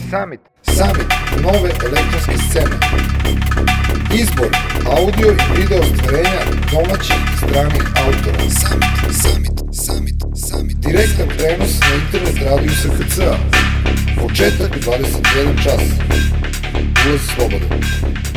Summit. Summit nove elektronske scene. Izbor audio i video ostvarenja domaćih i stranih autora. Summit. Direktan prenos na internet radiju SKC-a. Početak 21 čas. Ulaz slobodan.